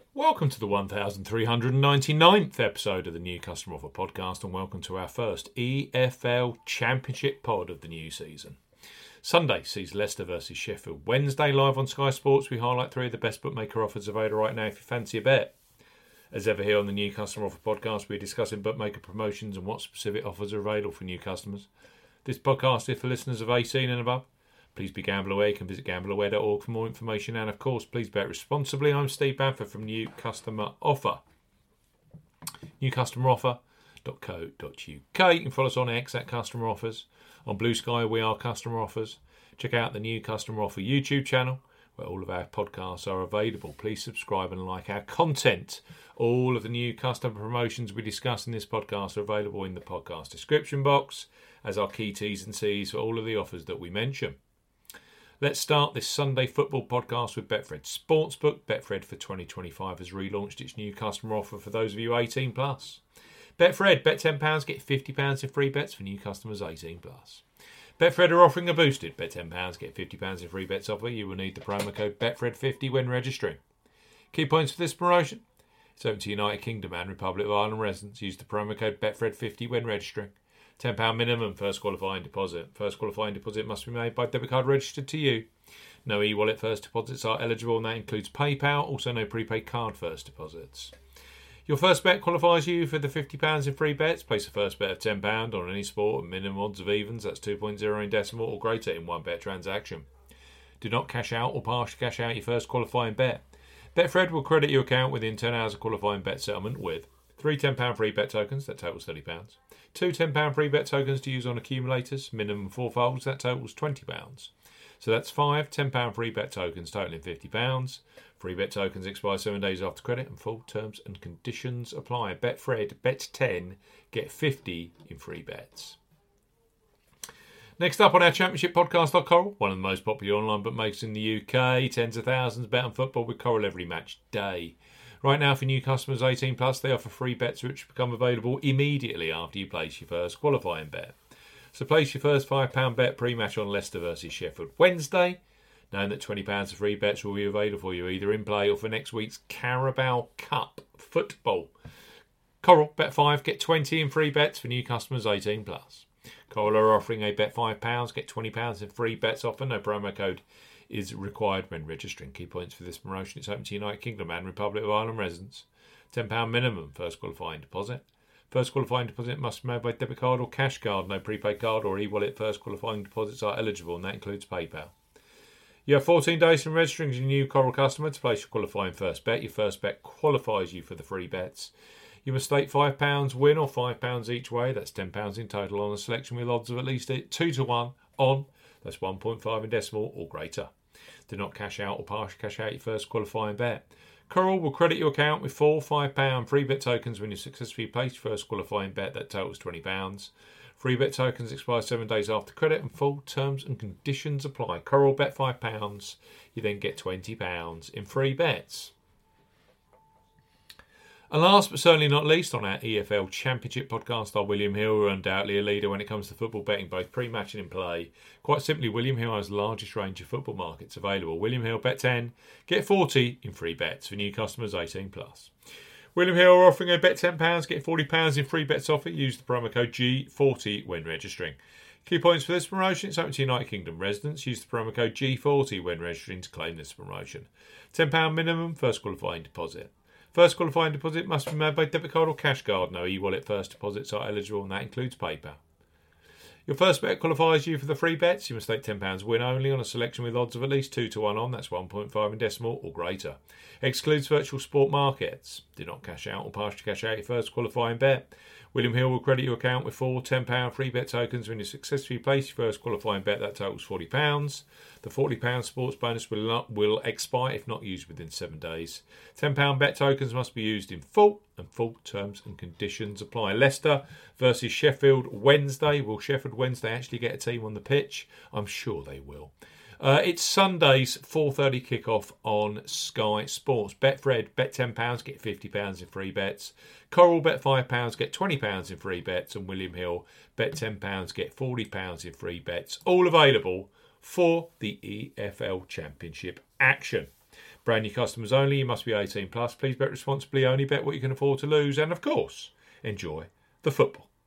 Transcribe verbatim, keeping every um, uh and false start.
Welcome to the one thousand three hundred ninety-ninth episode of the New Customer Offer Podcast, and welcome to our first E F L Championship pod of the new season. Sunday sees Leicester versus Sheffield Wednesday live on Sky Sports. We highlight three of the best bookmaker offers available right now if you fancy a bet. As ever here on the New Customer Offer Podcast, we're discussing bookmaker promotions and what specific offers are available for new customers. This podcast is for listeners of eighteen and above. Please be gamble aware. You can visit gamble aware dot org for more information. And of course, please bet responsibly. I'm Steve Bamford from New Customer Offer. new customer offer dot co dot uk. You can follow us on X at Customer Offers. On Blue Sky, we are Customer Offers. Check out the New Customer Offer YouTube channel, where all of our podcasts are available. Please subscribe and like our content. All of the new customer promotions we discuss in this podcast are available in the podcast description box as our key T's and C's for all of the offers that we mention. Let's start this Sunday football podcast with Betfred Sportsbook. Betfred for twenty twenty-five has relaunched its new customer offer for those of you eighteen plus. Betfred, bet ten pounds, get fifty pounds in free bets for new customers eighteen plus. Betfred are offering a boosted bet ten pounds, get fifty pounds in free bets offer. You will need the promo code Betfred fifty when registering. Key points for this promotion: it's open to United Kingdom and Republic of Ireland residents. Use the promo code Betfred fifty when registering. ten pounds minimum first qualifying deposit. First qualifying deposit must be made by debit card registered to you. No e-wallet first deposits are eligible, and that includes PayPal. Also no prepaid card first deposits. Your first bet qualifies you for the fifty pounds in free bets. Place a first bet of ten pounds on any sport and minimum odds of evens. That's two point oh in decimal or greater in one bet transaction. Do not cash out or partially cash out your first qualifying bet. Betfred will credit your account within ten hours of qualifying bet settlement with three ten pounds free bet tokens, that totals thirty pounds. Two ten pounds free bet tokens to use on accumulators, minimum four folds, that totals twenty pounds. So that's five ten pounds free bet tokens totaling fifty pounds. Free bet tokens expire seven days after credit and full terms and conditions apply. Betfred, bet ten, get fifty in free bets. Next up on our Championship podcast are Coral, one of the most popular online bookmakers in the U K. Tens of thousands bet on football with Coral every match day. Right now, for new customers eighteen plus, they offer free bets which become available immediately after you place your first qualifying bet. So place your first five pounds bet pre-match on Leicester versus Sheffield Wednesday, knowing that twenty pounds of free bets will be available for you either in play or for next week's Carabao Cup football. Coral, bet five, get twenty in free bets for new customers eighteen plus. Coral are offering a bet five pounds, get twenty pounds in free bets offer. No promo code is required when registering. Key points for this promotion: it's open to United Kingdom and Republic of Ireland residents. ten pounds minimum first qualifying deposit. First qualifying deposit must be made by debit card or cash card. No prepaid card or e-wallet first qualifying deposits are eligible, and that includes PayPal. You have fourteen days from registering as a new Coral customer to place your qualifying first bet. Your first bet qualifies you for the free bets. You must stake five pounds win or five pounds each way. That's ten pounds in total on a selection with odds of at least two to one on. That's one point five in decimal or greater. Do not cash out or partially cash out your first qualifying bet. Coral will credit your account with four five pounds free bet tokens when you successfully place your first qualifying bet that totals twenty pounds. Free bet tokens expire seven days after credit and full terms and conditions apply. Coral, bet five pounds. You then get twenty pounds in free bets. And last but certainly not least, on our E F L Championship podcast are William Hill, who are undoubtedly a leader when it comes to football betting, both pre-match and in play. Quite simply, William Hill has the largest range of football markets available. William Hill, bet ten, get forty in free bets for new customers eighteen plus. William Hill are offering a bet ten pounds, get forty pounds in free bets offer. Use the promo code G forty when registering. Key points for this promotion: it's open to United Kingdom residents. Use the promo code G forty when registering to claim this promotion. ten pounds minimum first qualifying deposit. First qualifying deposit must be made by debit card or cash card. No e-wallet first deposits are eligible, and that includes PayPal. Your first bet qualifies you for the free bets. You must stake ten pounds win only on a selection with odds of at least two to one on. That's one point five in decimal or greater. Excludes virtual sport markets. Do not cash out or partially cash out your first qualifying bet. William Hill will credit your account with four ten pounds free bet tokens when you successfully place your first qualifying bet that totals forty pounds. The forty pounds sports bonus will not, will expire if not used within seven days. ten pounds bet tokens must be used in full, and full terms and conditions apply. Leicester versus Sheffield Wednesday. Will Sheffield Wednesday actually get a team on the pitch? I'm sure they will. Uh, it's Sunday's four thirty kickoff on Sky Sports. Betfred, bet ten pounds, get fifty pounds in free bets. Coral, bet five pounds, get twenty pounds in free bets. And William Hill, bet ten pounds, get forty pounds in free bets. All available for the E F L Championship action. Brand new customers only. You must be eighteen plus. Please bet responsibly. Only bet what you can afford to lose. And, of course, enjoy the football.